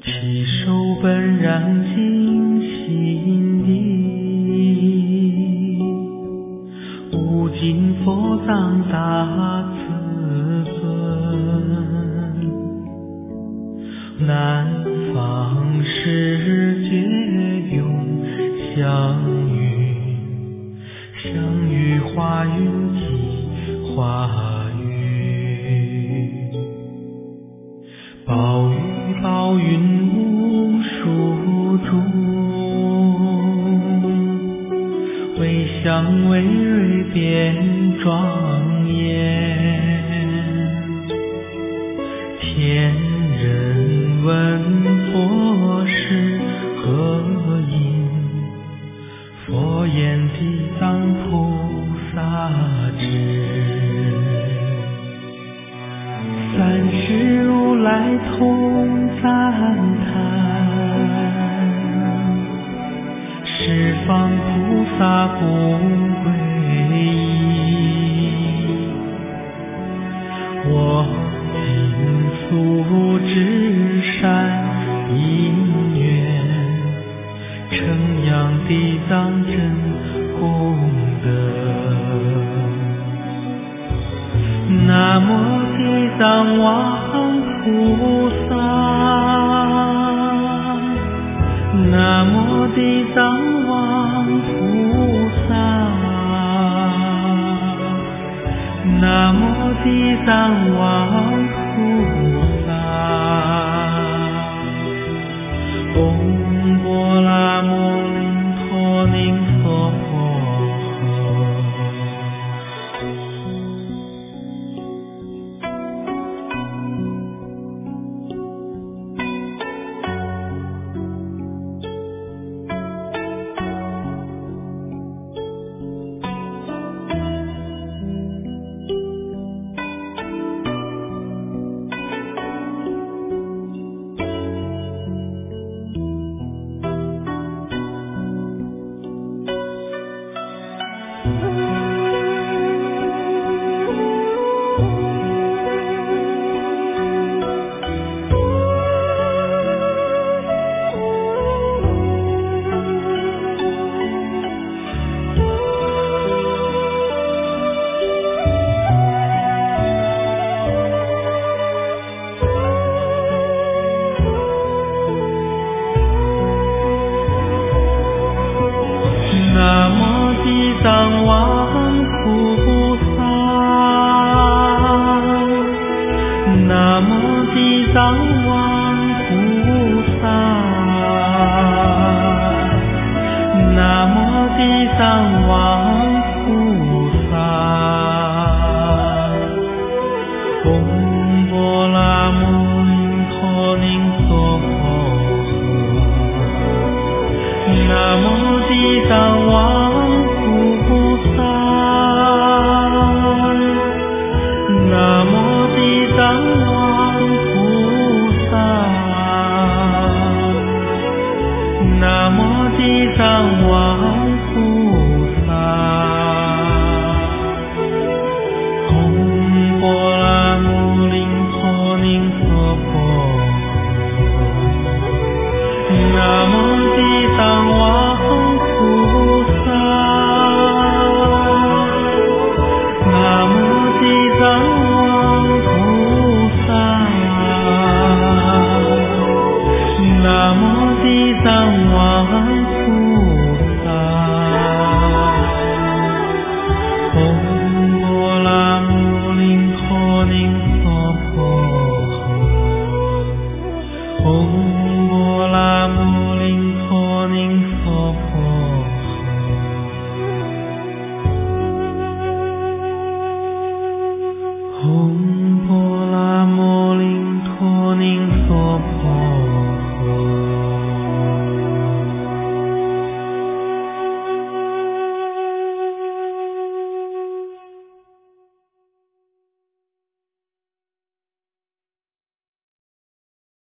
其手本然尽心地，无尽佛藏大慈尊，南方世界永相遇，相遇花云际花雨，暴雨暴云无数种，微香微蕊变庄严，天人问佛是何因，佛言地藏菩萨知，三世如来同赞叹，十方菩萨共皈依，我今素至善因缘，承扬地藏真功德。南无地藏王菩萨，南无地藏王菩萨，南无地藏王菩萨，嗡波拉摩林陀宁娑婆嗡波拉摩林陀宁娑婆